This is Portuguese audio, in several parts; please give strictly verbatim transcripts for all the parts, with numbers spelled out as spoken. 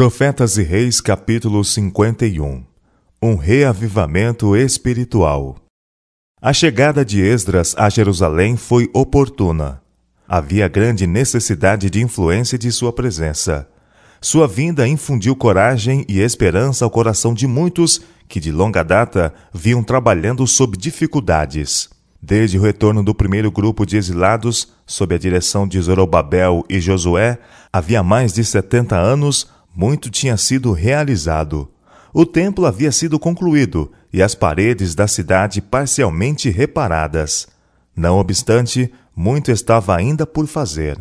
Profetas e Reis, capítulo cinquenta e um. Um reavivamento espiritual. A chegada de Esdras a Jerusalém foi oportuna. Havia grande necessidade de influência de sua presença. Sua vinda infundiu coragem e esperança ao coração de muitos que de longa data vinham trabalhando sob dificuldades. Desde o retorno do primeiro grupo de exilados, sob a direção de Zorobabel e Josué, havia mais de setenta anos, muito tinha sido realizado. O templo havia sido concluído e as paredes da cidade parcialmente reparadas. Não obstante, muito estava ainda por fazer.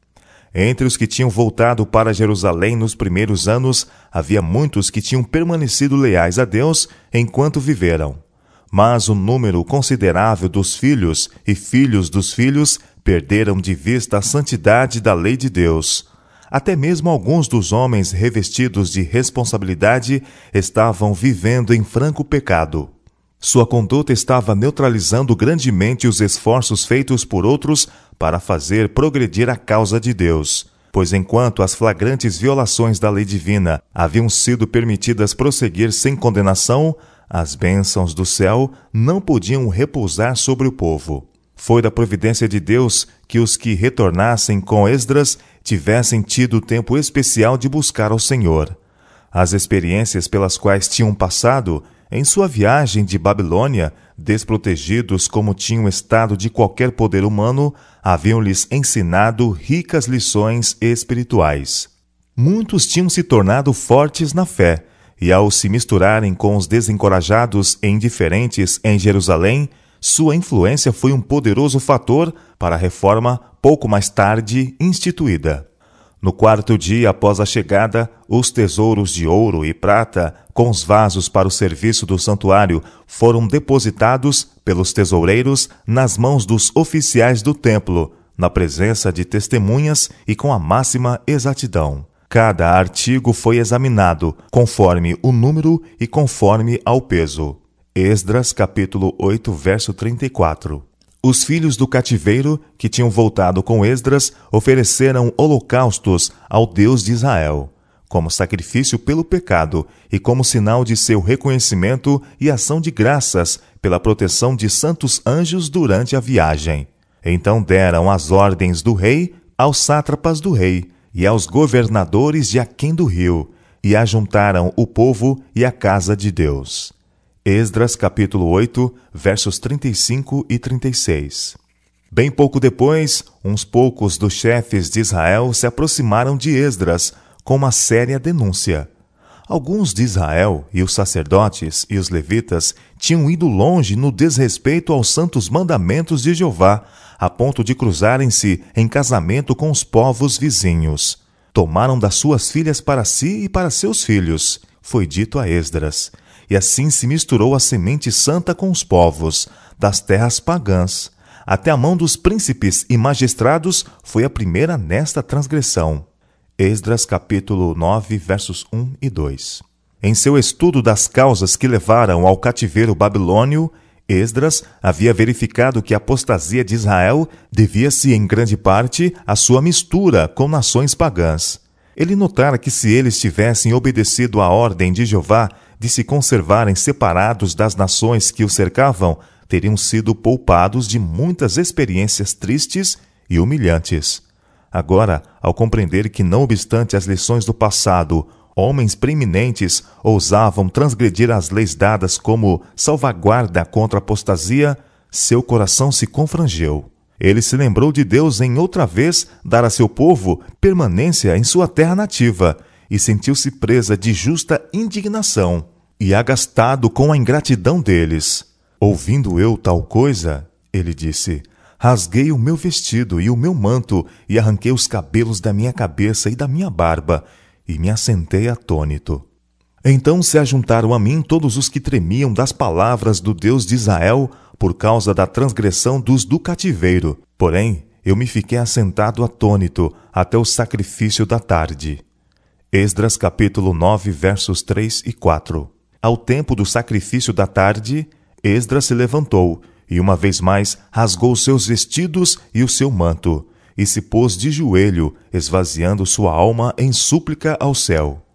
Entre os que tinham voltado para Jerusalém nos primeiros anos, havia muitos que tinham permanecido leais a Deus enquanto viveram. Mas o número considerável dos filhos e filhos dos filhos perderam de vista a santidade da lei de Deus. Até mesmo alguns dos homens revestidos de responsabilidade estavam vivendo em franco pecado. Sua conduta estava neutralizando grandemente os esforços feitos por outros para fazer progredir a causa de Deus, pois enquanto as flagrantes violações da lei divina haviam sido permitidas prosseguir sem condenação, as bênçãos do céu não podiam repousar sobre o povo. Foi da providência de Deus que os que retornassem com Esdras tivessem tido tempo especial de buscar ao Senhor. As experiências pelas quais tinham passado, em sua viagem de Babilônia, desprotegidos como tinham estado de qualquer poder humano, haviam-lhes ensinado ricas lições espirituais. Muitos tinham se tornado fortes na fé, e ao se misturarem com os desencorajados e indiferentes em Jerusalém, sua influência foi um poderoso fator para a reforma pouco mais tarde instituída. No quarto dia após a chegada, os tesouros de ouro e prata, com os vasos para o serviço do santuário, foram depositados pelos tesoureiros nas mãos dos oficiais do templo, na presença de testemunhas e com a máxima exatidão. Cada artigo foi examinado, conforme o número e conforme ao peso. Esdras, capítulo oito, verso trinta e quatro. Os filhos do cativeiro, que tinham voltado com Esdras, ofereceram holocaustos ao Deus de Israel, como sacrifício pelo pecado e como sinal de seu reconhecimento e ação de graças pela proteção de santos anjos durante a viagem. Então deram as ordens do rei aos sátrapas do rei e aos governadores de aquém do rio, e ajuntaram o povo e a casa de Deus. Esdras, capítulo oito, versos trinta e cinco e trinta e seis. Bem pouco depois, uns poucos dos chefes de Israel se aproximaram de Esdras com uma séria denúncia. Alguns de Israel, e os sacerdotes e os levitas, tinham ido longe no desrespeito aos santos mandamentos de Jeová, a ponto de cruzarem-se em casamento com os povos vizinhos. Tomaram das suas filhas para si e para seus filhos, foi dito a Esdras. E assim se misturou a semente santa com os povos das terras pagãs. Até a mão dos príncipes e magistrados foi a primeira nesta transgressão. Esdras, capítulo nove, versos um e dois. Em seu estudo das causas que levaram ao cativeiro babilônio, Esdras havia verificado que a apostasia de Israel devia-se em grande parte à sua mistura com nações pagãs. Ele notara que se eles tivessem obedecido à ordem de Jeová de se conservarem separados das nações que o cercavam, teriam sido poupados de muitas experiências tristes e humilhantes. Agora, ao compreender que, não obstante as lições do passado, homens preeminentes ousavam transgredir as leis dadas como salvaguarda contra a apostasia, seu coração se confrangeu. Ele se lembrou de Deus em outra vez dar a seu povo permanência em sua terra nativa, e sentiu-se presa de justa indignação, e agastado com a ingratidão deles. Ouvindo eu tal coisa, ele disse, rasguei o meu vestido e o meu manto, e arranquei os cabelos da minha cabeça e da minha barba, e me assentei atônito. Então se ajuntaram a mim todos os que tremiam das palavras do Deus de Israel por causa da transgressão dos do cativeiro. Porém, eu me fiquei assentado atônito até o sacrifício da tarde. Esdras, capítulo nove, versos três e quatro. Ao tempo do sacrifício da tarde, Esdras se levantou, e uma vez mais rasgou seus vestidos e o seu manto, e se pôs de joelho, esvaziando sua alma em súplica ao céu.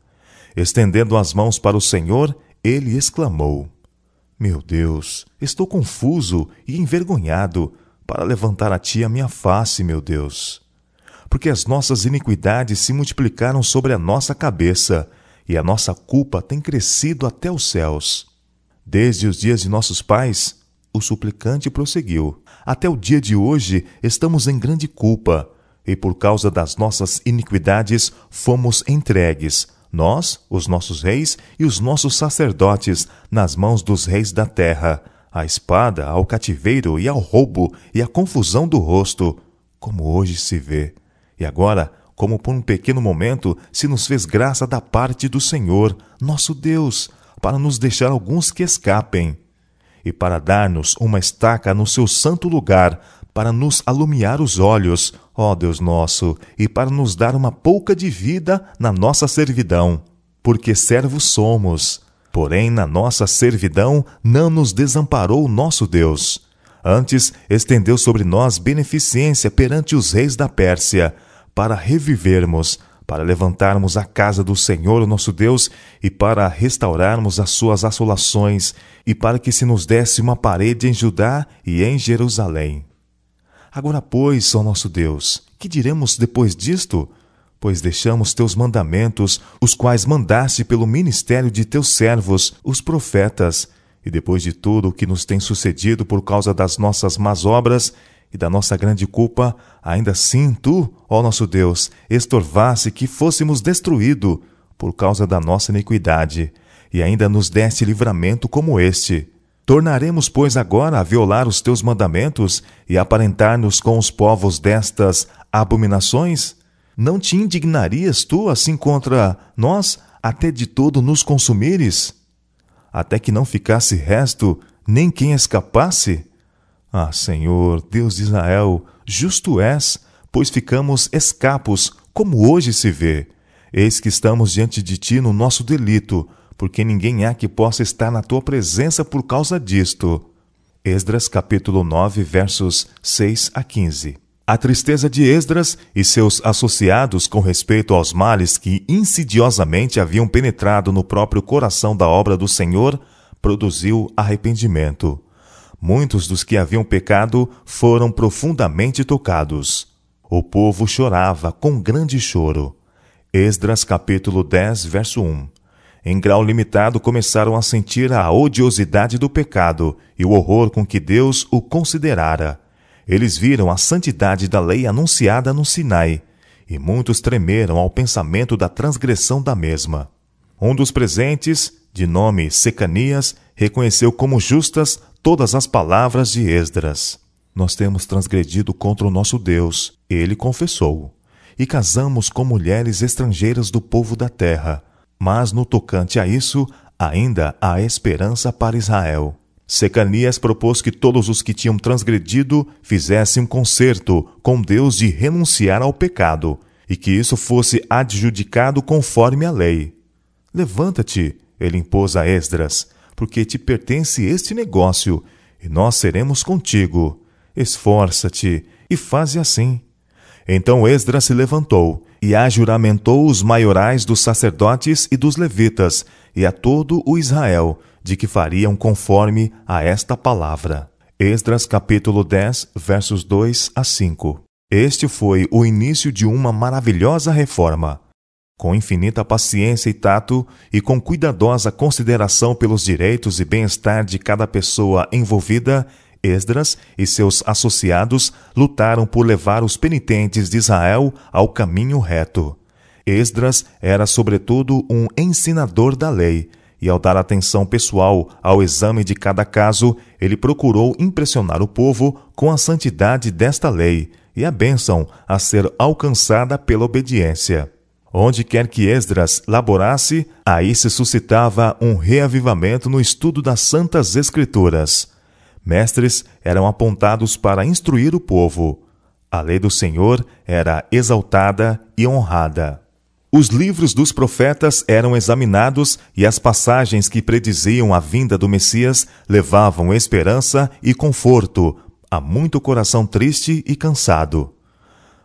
Estendendo as mãos para o Senhor, ele exclamou: Meu Deus, estou confuso e envergonhado para levantar a ti a minha face, meu Deus. Porque as nossas iniquidades se multiplicaram sobre a nossa cabeça, e a nossa culpa tem crescido até os céus. Desde os dias de nossos pais, o suplicante prosseguiu, até o dia de hoje estamos em grande culpa, e por causa das nossas iniquidades fomos entregues, nós, os nossos reis e os nossos sacerdotes, nas mãos dos reis da terra, à espada, ao cativeiro e ao roubo e à confusão do rosto, como hoje se vê. E agora, como por um pequeno momento, se nos fez graça da parte do Senhor, nosso Deus, para nos deixar alguns que escapem, e para dar-nos uma estaca no seu santo lugar, para nos alumiar os olhos, ó Deus nosso, e para nos dar uma pouca de vida na nossa servidão. Porque servos somos, porém na nossa servidão não nos desamparou o nosso Deus. Antes estendeu sobre nós beneficência perante os reis da Pérsia, para revivermos, para levantarmos a casa do Senhor nosso Deus e para restaurarmos as suas assolações e para que se nos desse uma parede em Judá e em Jerusalém. Agora, pois, ó nosso Deus, que diremos depois disto? Pois deixamos teus mandamentos, os quais mandaste pelo ministério de teus servos, os profetas, e depois de tudo o que nos tem sucedido por causa das nossas más obras e da nossa grande culpa, ainda assim tu, ó nosso Deus, estorvasse que fôssemos destruídos por causa da nossa iniquidade, e ainda nos deste livramento como este. Tornaremos, pois, agora a violar os teus mandamentos e aparentar-nos com os povos destas abominações? Não te indignarias tu assim contra nós, até de todo nos consumires? Até que não ficasse resto, nem quem escapasse? Ah, Senhor, Deus de Israel, justo és, pois ficamos escapos, como hoje se vê. Eis que estamos diante de ti no nosso delito, porque ninguém há que possa estar na tua presença por causa disto. Esdras capítulo nove, versos seis a quinze. A tristeza de Esdras e seus associados com respeito aos males que insidiosamente haviam penetrado no próprio coração da obra do Senhor produziu arrependimento. Muitos dos que haviam pecado foram profundamente tocados. O povo chorava com grande choro. Esdras capítulo dez, verso um. Em grau limitado começaram a sentir a odiosidade do pecado e o horror com que Deus o considerara. Eles viram a santidade da lei anunciada no Sinai, e muitos tremeram ao pensamento da transgressão da mesma. Um dos presentes, de nome Secanias, reconheceu como justas todas as palavras de Esdras. Nós temos transgredido contra o nosso Deus, ele confessou, e casamos com mulheres estrangeiras do povo da terra. Mas no tocante a isso, ainda há esperança para Israel. Secanias propôs que todos os que tinham transgredido fizessem um concerto com Deus de renunciar ao pecado, e que isso fosse adjudicado conforme a lei. Levanta-te, ele impôs a Esdras, porque te pertence este negócio, e nós seremos contigo. Esforça-te e faze assim. Então Esdras se levantou e ajuramentou os maiorais dos sacerdotes e dos levitas, e a todo o Israel, de que fariam conforme a esta palavra. Esdras capítulo dez, versos dois a cinco. Este foi o início de uma maravilhosa reforma. Com infinita paciência e tato, e com cuidadosa consideração pelos direitos e bem-estar de cada pessoa envolvida, Esdras e seus associados lutaram por levar os penitentes de Israel ao caminho reto. Esdras era, sobretudo, um ensinador da lei, e ao dar atenção pessoal ao exame de cada caso, ele procurou impressionar o povo com a santidade desta lei e a bênção a ser alcançada pela obediência. Onde quer que Esdras laborasse, aí se suscitava um reavivamento no estudo das Santas Escrituras. Mestres eram apontados para instruir o povo. A lei do Senhor era exaltada e honrada. Os livros dos profetas eram examinados e as passagens que prediziam a vinda do Messias levavam esperança e conforto a muito coração triste e cansado.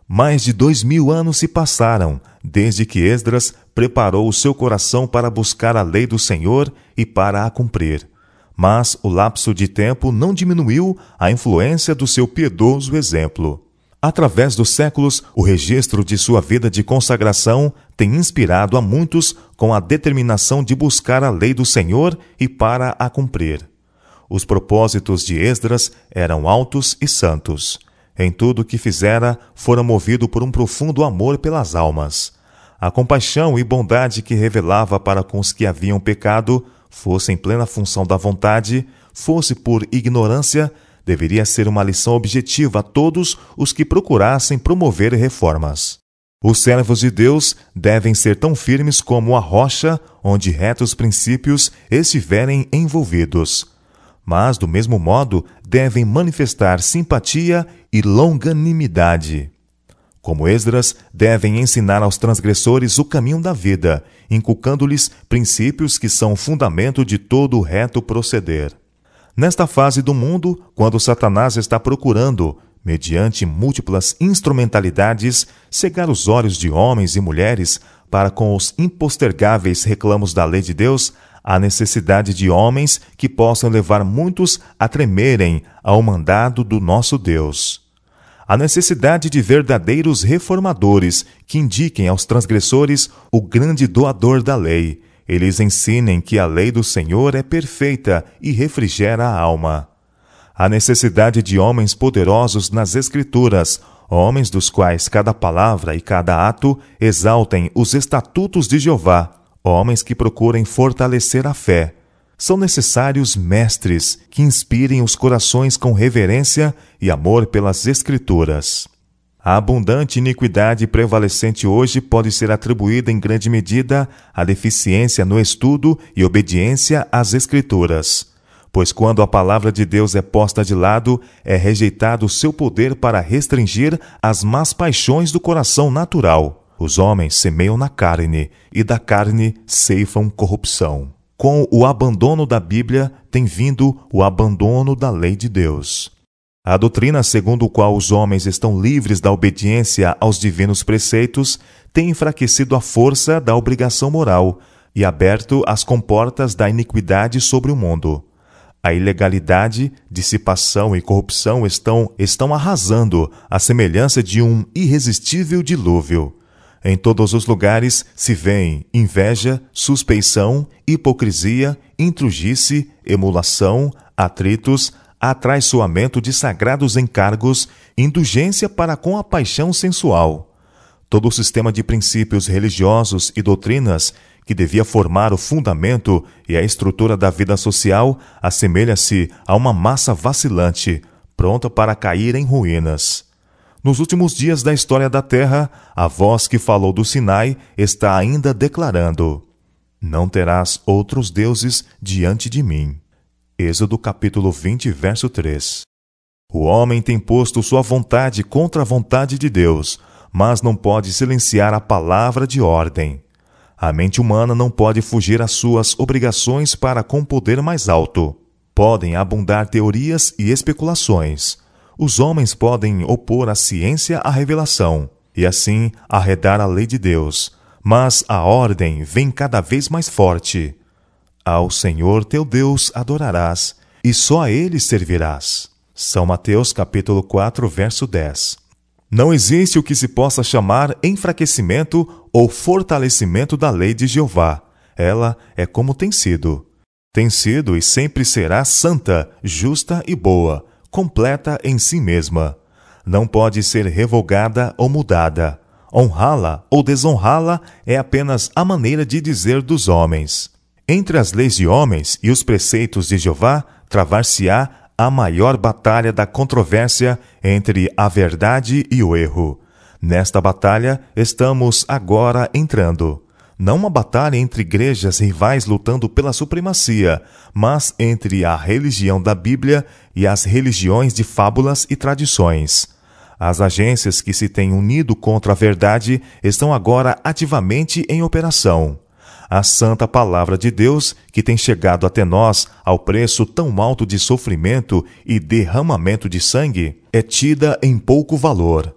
Mais de dois mil anos se passaram desde que Esdras preparou o seu coração para buscar a lei do Senhor e para a cumprir. Mas o lapso de tempo não diminuiu a influência do seu piedoso exemplo. Através dos séculos, o registro de sua vida de consagração tem inspirado a muitos com a determinação de buscar a lei do Senhor e para a cumprir. Os propósitos de Esdras eram altos e santos. Em tudo o que fizera, fora movido por um profundo amor pelas almas. A compaixão e bondade que revelava para com os que haviam pecado, fosse em plena função da vontade, fosse por ignorância, deveria ser uma lição objetiva a todos os que procurassem promover reformas. Os servos de Deus devem ser tão firmes como a rocha onde retos princípios estiverem envolvidos. Mas, do mesmo modo, devem manifestar simpatia e longanimidade. Como Esdras, devem ensinar aos transgressores o caminho da vida, inculcando-lhes princípios que são o fundamento de todo o reto proceder. Nesta fase do mundo, quando Satanás está procurando, mediante múltiplas instrumentalidades, cegar os olhos de homens e mulheres para com os impostergáveis reclamos da lei de Deus, há necessidade de homens que possam levar muitos a tremerem ao mandado do nosso Deus. A necessidade de verdadeiros reformadores que indiquem aos transgressores o grande doador da lei. Eles ensinem que a lei do Senhor é perfeita e refrigera a alma. A necessidade de homens poderosos nas Escrituras, homens dos quais cada palavra e cada ato exaltem os estatutos de Jeová, homens que procurem fortalecer a fé. São necessários mestres que inspirem os corações com reverência e amor pelas Escrituras. A abundante iniquidade prevalecente hoje pode ser atribuída em grande medida à deficiência no estudo e obediência às Escrituras. Pois quando a palavra de Deus é posta de lado, é rejeitado o seu poder para restringir as más paixões do coração natural. Os homens semeiam na carne, e da carne ceifam corrupção. Com o abandono da Bíblia, tem vindo o abandono da lei de Deus. A doutrina segundo a qual os homens estão livres da obediência aos divinos preceitos tem enfraquecido a força da obrigação moral e aberto as comportas da iniquidade sobre o mundo. A ilegalidade, dissipação e corrupção estão, estão arrasando à semelhança de um irresistível dilúvio. Em todos os lugares se vêem inveja, suspeição, hipocrisia, intrugice, emulação, atritos, atraiçoamento de sagrados encargos, indulgência para com a paixão sensual. Todo o sistema de princípios religiosos e doutrinas que devia formar o fundamento e a estrutura da vida social assemelha-se a uma massa vacilante, pronta para cair em ruínas. Nos últimos dias da história da Terra, a voz que falou do Sinai está ainda declarando: não terás outros deuses diante de mim. Êxodo capítulo vinte, verso três. O homem tem posto sua vontade contra a vontade de Deus, mas não pode silenciar a palavra de ordem. A mente humana não pode fugir às suas obrigações para com poder mais alto. Podem abundar teorias e especulações. Os homens podem opor a ciência à revelação, e assim arredar a lei de Deus, mas a ordem vem cada vez mais forte. Ao Senhor teu Deus adorarás, e só a Ele servirás. São Mateus capítulo quatro, verso dez. Não existe o que se possa chamar enfraquecimento ou fortalecimento da lei de Jeová. Ela é como tem sido. Tem sido e sempre será santa, justa e boa, completa em si mesma. Não pode ser revogada ou mudada. Honrá-la ou desonrá-la é apenas a maneira de dizer dos homens. Entre as leis de homens e os preceitos de Jeová, travar-se-á a maior batalha da controvérsia entre a verdade e o erro. Nesta batalha estamos agora entrando. Não uma batalha entre igrejas rivais lutando pela supremacia, mas entre a religião da Bíblia e as religiões de fábulas e tradições. As agências que se têm unido contra a verdade estão agora ativamente em operação. A santa palavra de Deus, que tem chegado até nós ao preço tão alto de sofrimento e derramamento de sangue, é tida em pouco valor.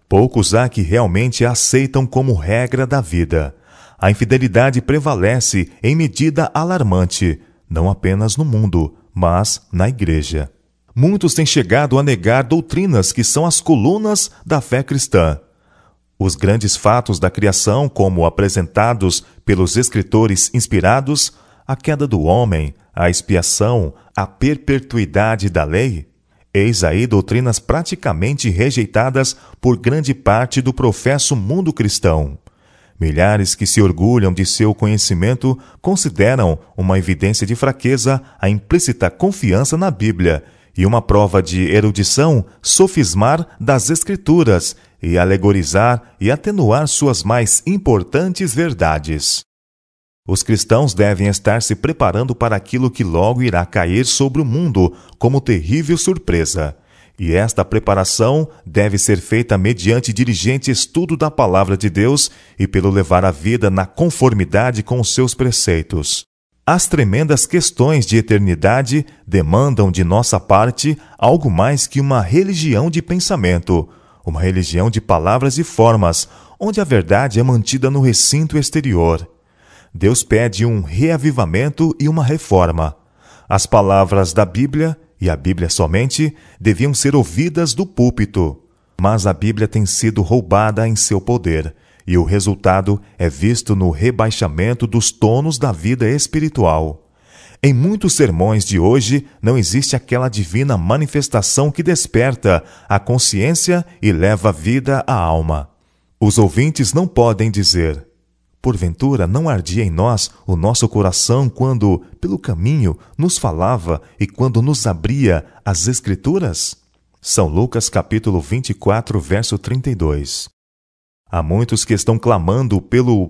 Poucos há que realmente a aceitam como regra da vida. A infidelidade prevalece em medida alarmante, não apenas no mundo, mas na igreja. Muitos têm chegado a negar doutrinas que são as colunas da fé cristã. Os grandes fatos da criação, como apresentados pelos escritores inspirados, a queda do homem, a expiação, a perpetuidade da lei, eis aí doutrinas praticamente rejeitadas por grande parte do professo mundo cristão. Milhares que se orgulham de seu conhecimento consideram uma evidência de fraqueza a implícita confiança na Bíblia e uma prova de erudição sofismar das Escrituras e alegorizar e atenuar suas mais importantes verdades. Os cristãos devem estar se preparando para aquilo que logo irá cair sobre o mundo como terrível surpresa. E esta preparação deve ser feita mediante diligente estudo da Palavra de Deus e pelo levar a vida na conformidade com os seus preceitos. As tremendas questões de eternidade demandam de nossa parte algo mais que uma religião de pensamento, uma religião de palavras e formas, onde a verdade é mantida no recinto exterior. Deus pede um reavivamento e uma reforma. As palavras da Bíblia, e a Bíblia somente, deviam ser ouvidas do púlpito. Mas a Bíblia tem sido roubada em seu poder, e o resultado é visto no rebaixamento dos tonos da vida espiritual. Em muitos sermões de hoje não existe aquela divina manifestação que desperta a consciência e leva vida à alma. Os ouvintes não podem dizer: porventura não ardia em nós o nosso coração quando, pelo caminho, nos falava e quando nos abria as Escrituras? São Lucas capítulo vinte e quatro, verso trinta e dois. Há muitos que estão clamando pelo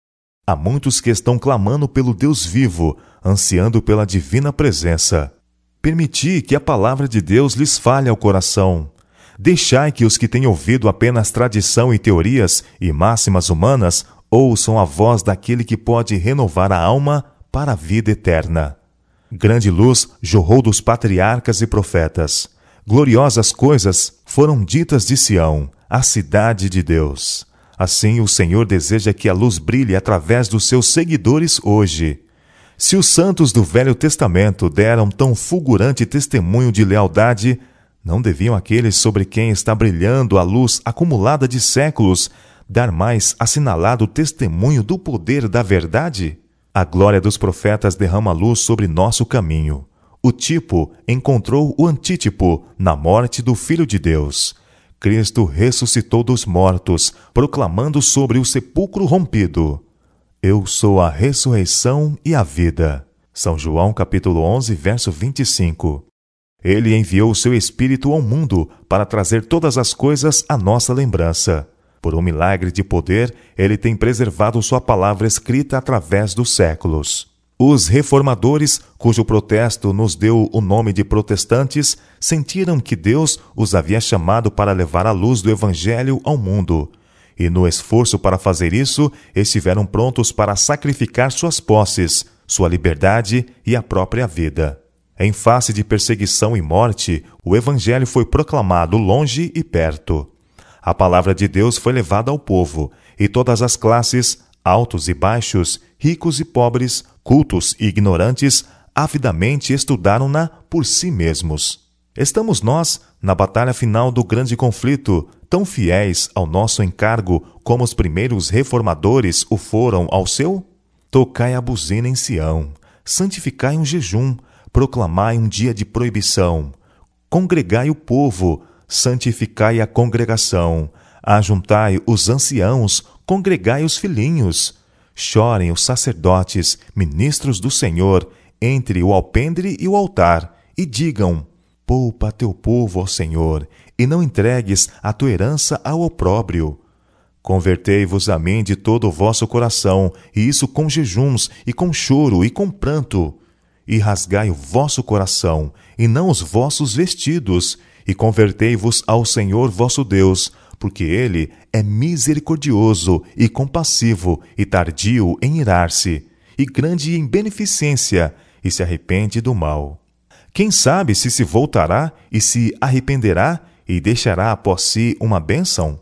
Há muitos que estão clamando pelo Deus vivo, ansiando pela divina presença. Permiti que a palavra de Deus lhes fale ao coração. Deixai que os que têm ouvido apenas tradição e teorias e máximas humanas ouçam a voz daquele que pode renovar a alma para a vida eterna. Grande luz jorrou dos patriarcas e profetas. Gloriosas coisas foram ditas de Sião, a cidade de Deus. Assim, o Senhor deseja que a luz brilhe através dos seus seguidores hoje. Se os santos do Velho Testamento deram tão fulgurante testemunho de lealdade, não deviam aqueles sobre quem está brilhando a luz acumulada de séculos dar mais assinalado testemunho do poder da verdade? A glória dos profetas derrama luz sobre nosso caminho. O tipo encontrou o antítipo na morte do Filho de Deus. Cristo ressuscitou dos mortos, proclamando sobre o sepulcro rompido: Eu sou a ressurreição e a vida. São João capítulo onze, verso vinte e cinco. Ele enviou o seu Espírito ao mundo para trazer todas as coisas à nossa lembrança. Por um milagre de poder, ele tem preservado sua palavra escrita através dos séculos. Os reformadores, cujo protesto nos deu o nome de protestantes, sentiram que Deus os havia chamado para levar a luz do Evangelho ao mundo. E no esforço para fazer isso, estiveram prontos para sacrificar suas posses, sua liberdade e a própria vida. Em face de perseguição e morte, o Evangelho foi proclamado longe e perto. A palavra de Deus foi levada ao povo, e todas as classes, altos e baixos, ricos e pobres, cultos e ignorantes, avidamente estudaram-na por si mesmos. Estamos nós, na batalha final do grande conflito, tão fiéis ao nosso encargo como os primeiros reformadores o foram ao seu? Tocai a buzina em Sião, santificai um jejum, proclamai um dia de proibição, congregai o povo, santificai a congregação, ajuntai os anciãos, congregai os filhinhos. Chorem os sacerdotes, ministros do Senhor, entre o alpendre e o altar, e digam: poupa teu povo ao Senhor, e não entregues a tua herança ao opróbrio. Convertei-vos a mim de todo o vosso coração, e isso com jejuns, e com choro, e com pranto. E rasgai o vosso coração, e não os vossos vestidos, e convertei-vos ao Senhor vosso Deus, porque Ele é misericordioso e compassivo e tardio em irar-se, e grande em beneficência, e se arrepende do mal. Quem sabe se se voltará e se arrependerá e deixará após si uma bênção?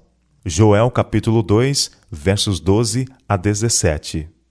Joel capítulo dois, versos doze a dezessete.